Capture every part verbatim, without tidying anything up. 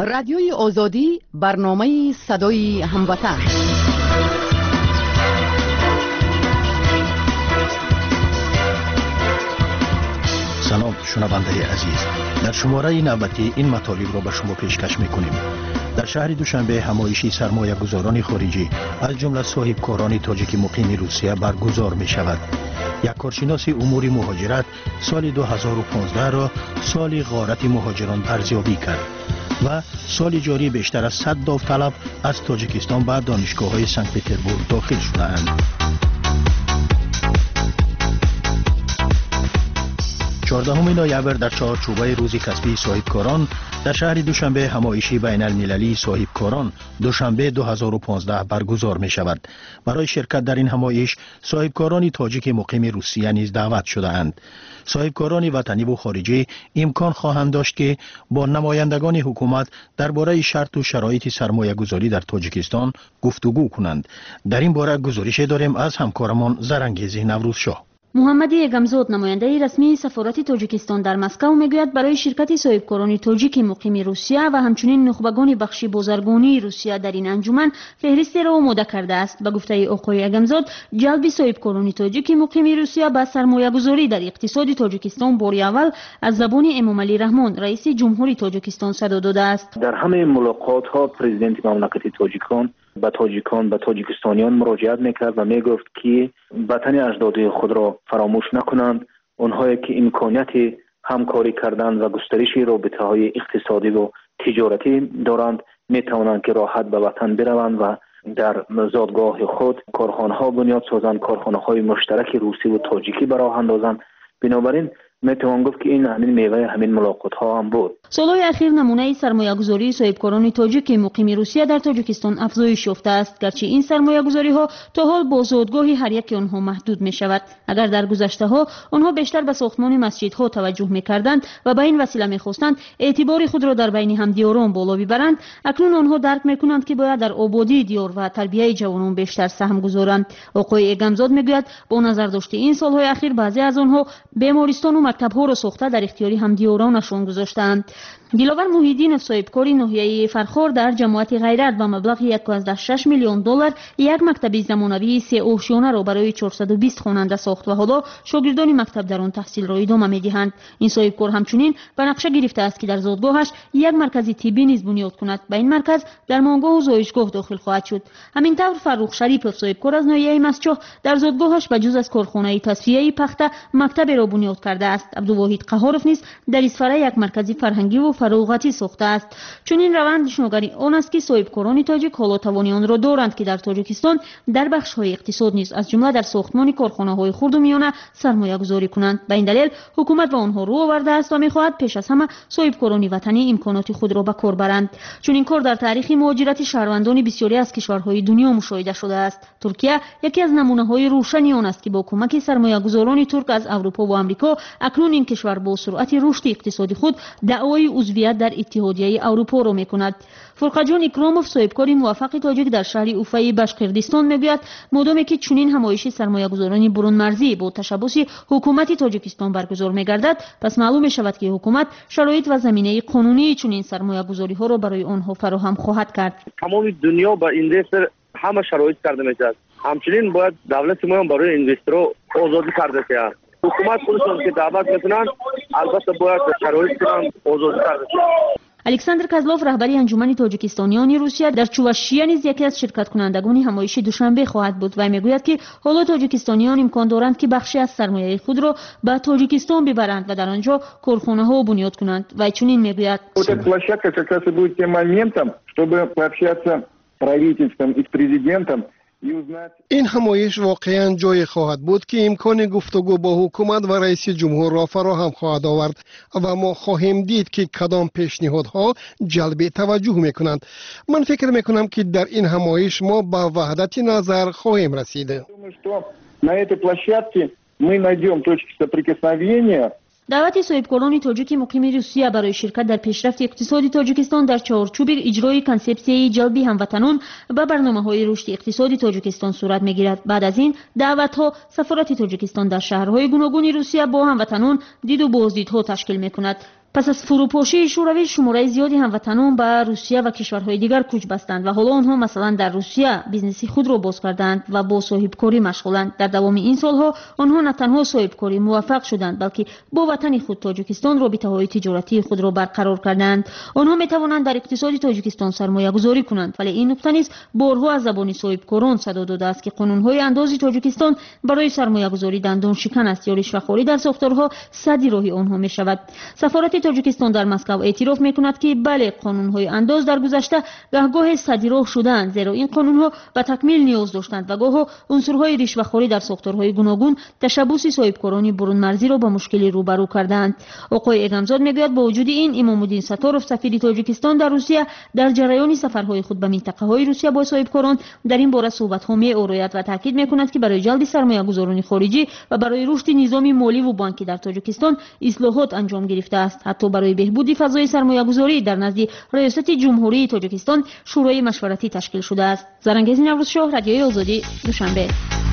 رادیوی آزادی، برنامه صدای هموطن. سلام شنونده عزیز، در شماره نوبتی این مطالب را به شما پیشکش میکنیم. در شهر دوشنبه همایشی سرمایه گذاران خارجی از جمله صاحبکاران تاجیک مقیم روسیه برگزار می شود. یک کارشناس امور مهاجرت سال دو هزار و پانزده را سال غارت مهاجران ارزیابی کرد و سال جاری بیشتر از صد داوطلب از تاجیکستان به دانشگاه‌های سنت پترزبورگ داخل شده‌اند. چهاردهم نوامبر در چهارچوبه روز کسبی صاحبکاران در شهر دوشنبه همایشی بین المللی صاحبکاران دوشنبه دو هزار و پانزده برگزار می شود. برای شرکت در این همایش صاحبکاران تاجیک مقیم روسیه نیز دعوت شده اند. صاحبکاران وطنی و خارجی امکان خواهند داشت که با نمایندگان حکومت درباره شرط و شرایط سرمایه گذاری در تاجیکستان گفتگو کنند. در این باره گزارش داریم از همکارمان زرنگیز نوروزشاه. محمدی اگمزاد نماینده رسمی سفارت تاجیکستان در مسکو میگوید برای شرکت صاحبکاران تاجیک مقیم روسیه و همچنین نخبگان بخش بازرگانی روسیه در این انجمن فهرست را آماده کرده است. به گفته آقای اگمزاد، جلب صاحبکاران تاجیک مقیم روسیه به سرمایه گذاری در اقتصاد تاجیکستان باری اول از زبان امامعلی رحمان رئیس جمهوری تاجیکستان صدا داده است. در همه ملاقات ها پرزیدنت مملکت تاجیکستان به تاجیکان به تاجیکستانیان مراجعت میکرد و میگفت که وطن اجداد خود را فراموش نکنند. آنهایی که امکانیت همکاری کردن و گسترش رابطه های اقتصادی و تجارتی دارند میتوانند که راحت به وطن بروند و در زادگاه خود کارخانه ها بنیاد سازند، کارخانه های مشترک روسی و تاجیکی به راه اندازند. بنابراین میتوان گفت که این همین میوه همین ملاقات ها هم بود. سالهای اخیر نمونه سرمایه گذاری صاحبکاران تاجیک مقیم روسیه در تاجیکستان افزایش یافته است، گرچه این سرمایه گذاری ها تا حال با زادگاه هر یک آنها محدود می شود. اگر در گذشته ها آنها بیشتر به ساختمان مسجدها توجه می کردند و به این وسیله می خواستند اعتبار خود را در بین همدیاران بالا ببرند، اکنون آنها درک می کنند که باید در آبادی دیار و تربیت جوانان بیشتر سهم گذارند. آقای اگمزاد میگوید با نظر داشته این سالهای اخیر بعضی از آنها بیمارستان و مکتب‌ها را ساخته در اختیار همدیارانشان گذاشتند. دلاور محیدین صاحبکاری ناحیه فرخار در جماعت غیرت با مبلغ یک و شش میلیون دلار یک مکتب زمانوی سه اوشیانه را برای چهارصد و بیست خواننده ساخت و حالا شاگردان مکتب در آن تحصیل را ادامه می‌دهند. این صاحبکار همچنین به نقشه گرفته است که در زادگاهش یک مرکز طبی نیز بنیاد کند. به این مرکز درمانگاه و زایشگاه داخل خواهد شد. همینطور فرخ شریپов صاحبکار از ناحیه مسجح در زادگاهش به جز از کارخانه تصفیه پخته مکتب را بنیاد کرده است. عبدالواحد قهارов نیز در اسفره یک مرکز فرهنگی و فراغتی ساخته است. چون این روند نشانگری آن است که صاحبکاران تاجیک حالا توانی آن را دارند که در تاجیکستان در بخش های اقتصاد نیز از جمله در ساختمان کارخانه های خرد و میانه سرمایه گذاری کنند. به این دلیل حکومت به آنها رو آورده است و میخواهد پیش از همه صاحبکاران وطنی امکانات خود را به کار برند. چون این کار در تاریخ مهاجرت شهروندان بسیاری از کشورهای دنیا مشاهده شده است. ترکیه یکی از نمونه های روشنی آن است که با کمک سرمایه گذاران ترک از اروپا و آمریکا اکنون این کشور با سرعت رشد اقتصادی خود دعوای عضویت در اتحادیه اروپا را میکند. فرقجان اکرامov صاحبکار موفق تاجیک در شهر اوفای بشقردستان میگوید مادامی که چنین همایش سرمایه گذارانی برون مرزی با تشبث حکومت تاجیکستان برگزار میگردد، پس معلوم میشود که حکومت شرایط و زمینه قانونی چنین سرمایه گذاری ها را برای آنها فراهم خواهد کرد. تمام دنیا با اینوستر همه شرایط کرده میشد. همچنین باید دولت ما برای اینوسترها آزادی کرده شود. حکومت خودشون که دعوت میکنن البته باید شرایط کنن آزادی کرده شود. الکساندر کازلوف رهبری انجمن تاجیکستانیان روسیه در چواشیه نیز یکی از شرکت کنندگان همایش دوشنبه خواهد بود و میگوید که حالا تاجیکستانیان امکان دارند که بخشی از سرمایه خود را به تاجیکستان ببرند و در آنجا کارخانه ها بنیاد کنند. و چنین میگوید площадка как раз и будет тем моментом, чтобы пообщаться с правительством и с президентом. این همایش واقعا جای خواهد بود که امکان گفتگو با حکومت و رئیس جمهور را فراهم خواهد آورد و ما خواهیم دید که کدام پیشنهادها جلب توجه میکنند. من فکر میکنم که در این همایش ما به وحدت نظر خواهیم رسید. На этой площадке мы найдем точки соприкосновения. دعوت صاحبکاران تاجیک مقیم روسیه برای شرکت در پیشرفت اقتصادی تاجیکستان در چارچوب اجرای کانسپسیای جلب هموطنان به برنامه‌های رشد اقتصادی تاجیکستان صورت می‌گیرد. بعد از این دعوت‌ها سفارت تاجیکستان در شهرهای گوناگون روسیه با هموطنان دید و بازدیدها تشکیل می‌کند. پس از فروپاشی شوروی شماره زیادی هموطنان به روسیه و کشورهای دیگر کوچ بستند و حالا آنها مثلا در روسیه بیزنسی خود را باز کردند و با صاحبکاری مشغولند. در دوام این سالها آنها نه تنها صاحبکاری موفق شدند بلکه با وطن خود تاجیکستان رابطه‌های تجارتی خود را برقرار کردند. آنها می توانند در اقتصاد تاجیکستان سرمایه گذاری کنند، ولی این نکته نیز بارها از زبان صاحبکاران صدا داده است که قانون‌های اندازی تاجیکستان برای سرمایه گذاری دندان شکن است یا رشوه‌خواری در ساختارها سد راهی آنها می شود. سفارت تاجیکستان در مسکو اعتراف می‌کند که بله، قانون‌های انداز در گذشته گاهگاه سد راه شدند، زیرا این قانون‌ها به تکمیل نیاز داشتند و گاه عنصرهای رشوه‌خواری در ساختارهای گوناگون تشبث صاحبکاران برون مرزی را با مشکلی روبرو کردند. آقای اگمزاد میگوید با وجود این امام الدین ستارов سفیر تاجیکستان در روسیه در جریان سفرهای خود به منطقه‌های روسیه با صاحبکاران در این باره صحبت‌ها می‌آورد و تاکید می‌کند که برای جلب سرمایه‌گذاران خارجی و برای رشد نظام مالی و بانکی در تاجیکستان اصلاحات انجام گرفته است. حتی برای بهبود فضای سرمایه‌گذاری در نزد ریاست جمهوری تاجیکستان شورای مشورتی تشکیل شده است. زرنگیز نوروز شاه، رادیوی آزادی، دوشنبه.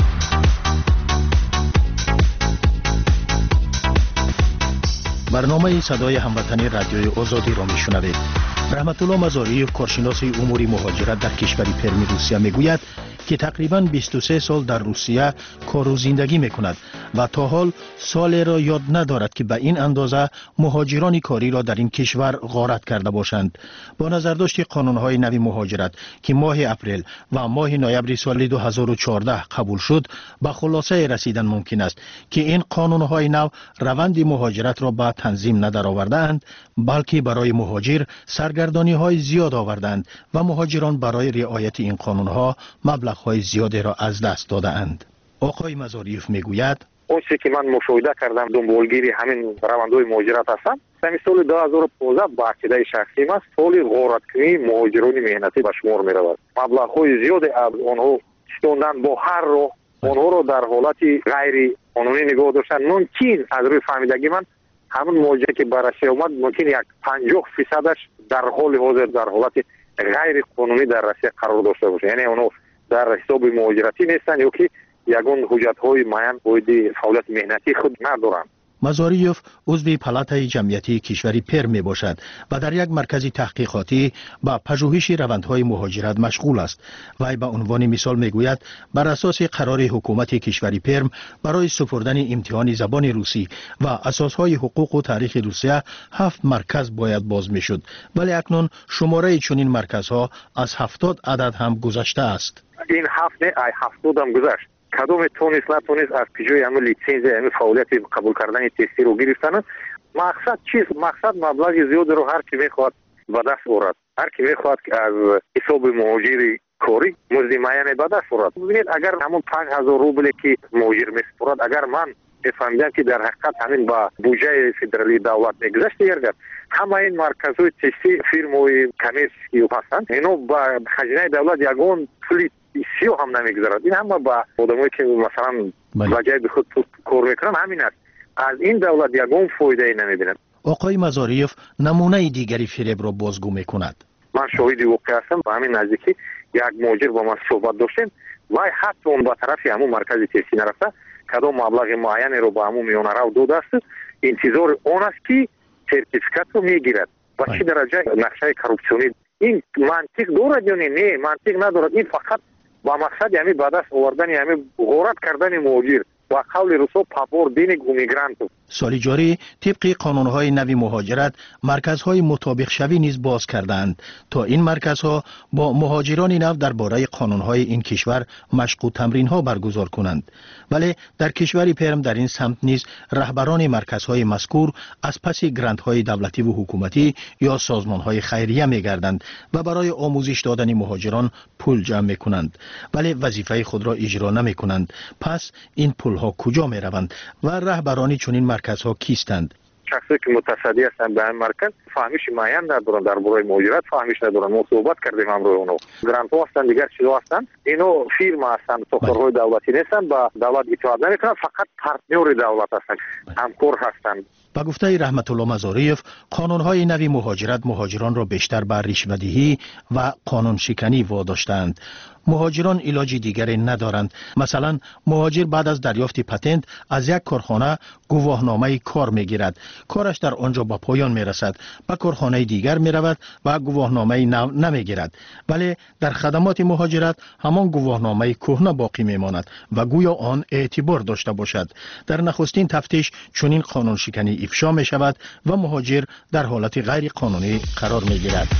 برنامه صدای هموطنی رادیوی آزادی را میشنوید. رحمت الله مزاریف، کارشناس امور مهاجرت در کشور پرمی روسیه میگوید که تقریباً بیست و سه سال در روسیه کار و زندگی میکند و تا حال سالی را یاد ندارد که به این اندازه مهاجران کاری را در این کشور غارت کرده باشند. با نظرداشت قانون‌های نوی مهاجرت که ماه اپریل و ماه نوامبر سال دو هزار و چهارده قبول شد، به خلاصه رسیدن ممکن است که این قانون‌های نو روند مهاجرت را به تنظیم ندارآوردند، بلکه برای مهاجر سرگردانی‌های زیاد آوردند و مهاجران برای رعایت این قانون‌ها مبلغ‌های زیادی را از دست داده‌اند. آقای مزاریف میگوید اون چیزی که من مشاهده کردم دنبالگیری همین روندهای مهاجرت هستم. در سال دو هزار و پانزده با عقیده شخصی ما سال غارتکنی مهاجران مهنتی به شمار می‌رود. مبلغ‌های زیادی از آنها ستوندن با هر راه آنها را در حالت غیر قانونی نگاه داشتن. ممکن از روی فهمیدگی من همون مهاجری که به روسیه آمد ممکن یک پنجاه فیصدش در حال حاضر در حالت غیر قانونی در روسیه قرار داشته باشه، یعنی اونها در حساب مهاجرتی نیستن یا که یگان حجت‌های معین باید فعالیت مهنتی خود ندارند. مزاریف عضو پالاتای جمعیتی کشوری پرم می باشد و در یک مرکز تحقیقاتی با پژوهش روندهای مهاجرت مشغول است. وی به عنوان مثال می گوید بر اساس قرار حکومت کشوری پرم برای سپردن امتحان زبان روسی و اساسهای حقوق و تاریخ روسیه هفت مرکز باید باز می شد، ولی اکنون شماره چنین مرکزها از هفتاد عدد هم گذشته است. این هفت نه ای هفتاد هم گذشت. کدام تونست نتونست از پیجوی همه لیسنس همه فعالیت قبول کردن تستی رو گرفتن. مقصد چیست؟ مقصد مبلغ زیاد رو هر کی میخواد به دست آورد. هر کی میخواد که از حساب مهاجری کاری مزد معین به دست آورد. ببینید اگر همون پنج هزار روبل که مهاجر میسپرد، اگر من فهمیدم که در حقیقت همین با بودجه فدرالی دولت میگذشت گردد، همه این مرکزهای تستی فیرم‌های کمیرسی هستند، اینو با خزینه دولت یگان پولی سیو هم نمیگذارد. این هم با آدمایی که مثلا وجه به خود کار میکنن همین است. از این دولت یگان فایده ای نمیبینن. آقای مزاریف نمونه دیگری فریب را بازگو میکند. من شاهد واقع هستم. با همین نزدیکی یک مهاجر با من صحبت داشتیم و حتی اون با طرفی همون مرکز تستی نرفته، کدام مبلغ معینی رو با همون میانه رو داده است، انتظار اون است که سرتیفیکات رو میگیرد. و چه درجه نقشه کورپسیونی این منطق دارد یا نه؟ منطق ندارد. این فقط با مقصد یعنی به دست آوردن یعنی غارت کردن مهاجر با قول روسو پاپور دینگ و میگرانتو. سال جاری طبق قانون‌های نوی مهاجرت مرکزهای مطابق شوی نیز باز کردند تا این مرکزها با مهاجران نو درباره قانون‌های این کشور مشق و تمرین‌ها برگزار کنند. ولی در کشور پرم در این سمت نیز رهبران مرکزهای مذکور از پس گرانت‌های دولتی و حکومتی یا سازمان‌های خیریه می‌گردند و برای آموزش دادن مهاجران پول جمع می‌کنند، ولی وظیفه خود را اجرا نمی‌کنند. پس این پول‌ها کجا می‌روند و رهبرانی چنین مرکزها کیستند؟ شخصی که متصدی هستند به این مرکز فهمیش معین ندارن درباره مهاجرت، فهمیش ندارن. ما صحبت کردیم امروز اونو گرانت هستن، دیگر چیزا هستن. اینو فیرما هستن، ساختارهای دولتی نیستن، با دولت اطاعت نمیکنن، فقط پارتنر دولت هستن، همکار هستند. با گفته رحمت الله مزاریف، قانون‌های نوی مهاجرت مهاجران را بیشتر بر رشوه‌دهی و قانون شکنی واداشتند. مهاجران علاج دیگری ندارند. مثلا مهاجر بعد از دریافت پتنت از یک کارخانه گواهنامه کار میگیرد. کارش در آنجا به پایان میرسد. به کارخانه دیگر میرود و گواهنامه نمیگیرد. ولی در خدمات مهاجرت همان گواهنامه کهنه باقی میماند و گویا آن اعتبار داشته باشد. در نخستین تفتیش چنین قانون شکنی افشا می شود و مهاجر در حالت غیر قانونی قرار می گیرد.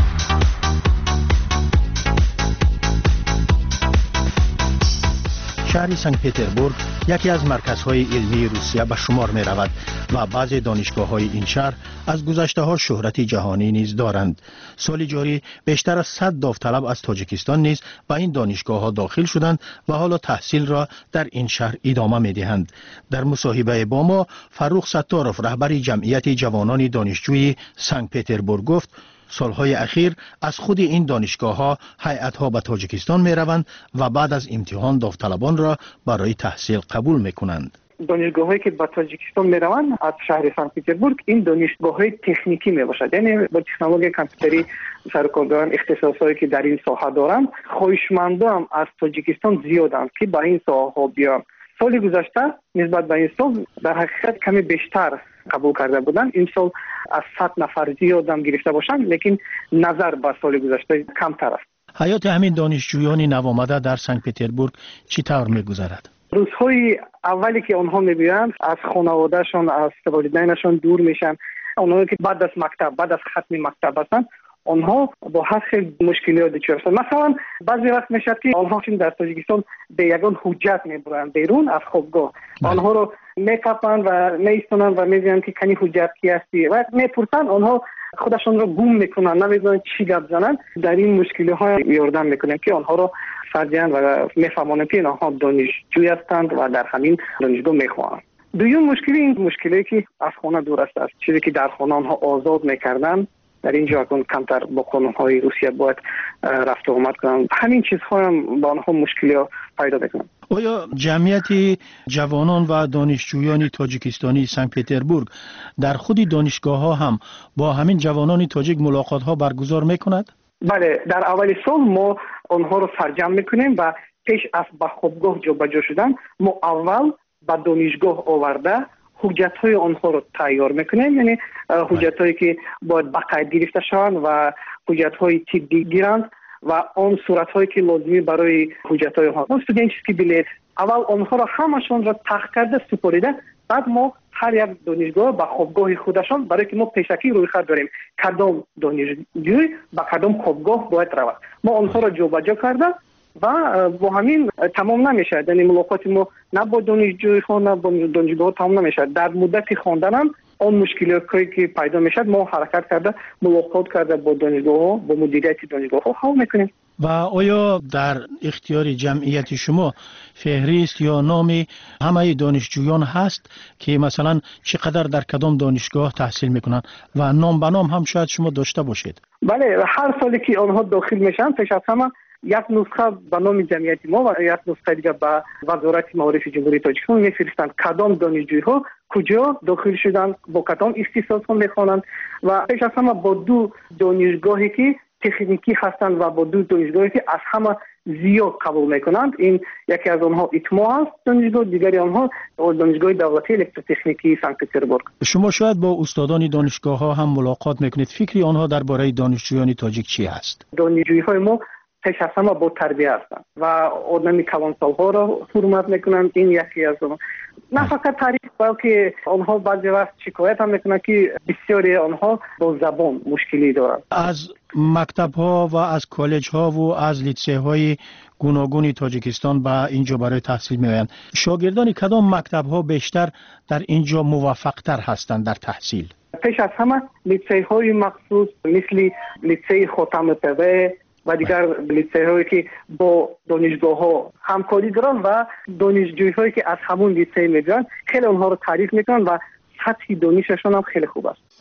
شهر سنت پتربورگ یکی از مرکزهای علمی روسیه به شمار می رود و بعضی دانشگاه های این شهر از گذشته ها شهرت جهانی نیز دارند. سال جاری بیشتر از صد داوطلب از تاجیکستان نیز به این دانشگاه ها داخل شدند و حالا تحصیل را در این شهر ادامه می دهند. در مصاحبه با ما فروخ ستاروف رهبر جمعیت جوانان دانشجوی سنت پتربورگ گفت سالهای اخیر از خود این دانشگاه ها هیئت ها به تاجیکستان می روند و بعد از امتحان داوطلبان را برای تحصیل قبول می کنند. دانشگاه هایی که به تاجیکستان می روند از شهر سنت پتربورگ این دانشگاه های تکنیکی می باشد، یعنی با تکنولوژی کامپیوتری سرکارگران اختصاصایی که در این ساحه دارند. خواهشمندان از تاجیکستان زیادند که به این ساحه ها بیان. سال گذشته نسبت به این سال در حقیقت کمی بیشتر قبول کرده بودند. این سال از صد نفر زیاد هم گرفته باشند، لیکن نظر به سال گذشته کمتر است. حیات همین دانشجویان نوآمده در سنت پتربورگ چطور می‌گذرد؟ روزهای اولی که آنها می‌بینند از خانواده‌شان، از والدینشان دور میشن. آنها که بعد از مکتب، بعد از ختم مکتب هستند، آنها با هر خیلی مشکلات دچار هستند. مثلا بعضی وقت میشه که آنها چون در تاجیکستان به یگان حجت میبرند بیرون از خوابگاه، آنها رو میکپند و میستونند و میگویند که کنی حجت کی هستی و میپرسند. آنها خودشون رو گم میکنن، نمیدونن چی گپ زنن. در این مشکلی ها یاردم میکنیم که آنها رو فرجن و میفهمانند که آنها دانشجوی هستند و در همین دانشگاه میخوانند. دوم مشکلی این مشکلی که از خانه دور است، چیزی که در خانه آنها آزاد میکردن در اینجا کن کمتر با قانون‌های روسیه باید رفت و آمد کنند. همین چیزها هم با آنها مشکلی پیدا میکنند. آیا جمعیت جوانان و دانشجویان تاجیکستانی سنت پتربورگ در خود دانشگاه ها هم با همین جوانان تاجیک ملاقات ها برگزار میکند؟ بله، در اول سال ما آنها رو سرجم میکنیم و پیش از به خوابگاه جابجا شدن ما اول به دانشگاه آورده حجت های آنها رو تیار میکنیم، یعنی حجت هایی که باید بقید گرفته شوند و حجت های طبی گیرند و آن صورت هایی که لازمی برای حجت های آنها. استودنتسکی بلیت اول آنها را همشون را تحقیق کرده سپریده، بعد ما هر یک دانشگاه با خوابگاه خودشان، برای که ما پیشکی روی خط داریم کدام دانشجوی با کدام خوابگاه باید رود، ما آنها را جابجا کرده و با همین تمام نمیشه. یعنی ملاقات ما نه با دانشجوی ها نه با دانشگاه تمام نمیشه. در مدت خواندن هم اون مشکلاتی که پیدا میشد ما حرکت کرده ملاقات کرده با دانشگاه ها، با مدیریت دانشگاه ها حل میکنیم. و آیا در اختیار جمعیت شما فهرست یا نام همه دانشجویان هست که مثلا چقدر در کدام دانشگاه تحصیل میکنن و نام به نام هم شاید شما داشته باشید؟ بله، هر سالی که آنها داخل میشن پیش از همه یک نسخه به نام جمعیت ما و یک نسخه دیگه به وزارت معارف جمهوری تاجیکستان میفرستند کدام دانشجوی ها کجا داخل شدن، با کدام اختصاص ها میخوانند و پیش از همه با دو دانشگاهی که تکنیکی هستند و با دو دانشگاهی که از همه زیاد قبول میکنند. این یکی از آنها ایتما است دانشگاه، دیگری آنها دانشگاه دولتی الکتروتکنیکی سنت پتربورگ. شما شاید با استادان دانشگاه ها هم ملاقات میکنید، فکری آنها درباره دانشجویان تاجیک چی هست؟ دانشجوی های ما پیش از همه با تربیه هستند و آدمی کوانسال ها را حرمت میکنند. این یکی از اون. نه فقط تعریف، بلکه آنها بعضی وقت شکایت هم میکنند که بسیاری آنها با زبان مشکلی دارند. از مکتب ها و از کالج ها و از لیتسه های گوناگون تاجیکستان به اینجا برای تحصیل میآیند. شاگردان کدام مکتب ها بیشتر در اینجا موفق تر هستند در تحصیل؟ پیش از همه لیتسه های مخصوص مثل لیتسه خاتم پوه و دیگر لیتسه هایی که با دانشگاه ها همکاری دارن و دانشجوی هایی که از همون لیتسه میگن خیلی اونها رو تعریف میکنن و سطح دانششون هم خیلی خوب است.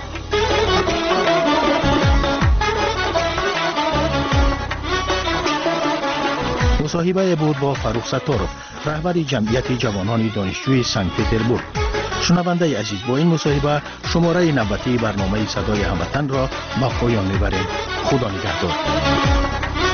مصاحبه بود با فروخ ستاروف رهبر جمعیت جوانان دانشجوی سنت پتربورگ. شنونده عزیز، با این مصاحبه شماره نوبتی برنامه صدای هموطن را به پایان میبریم. خدا نگهدار.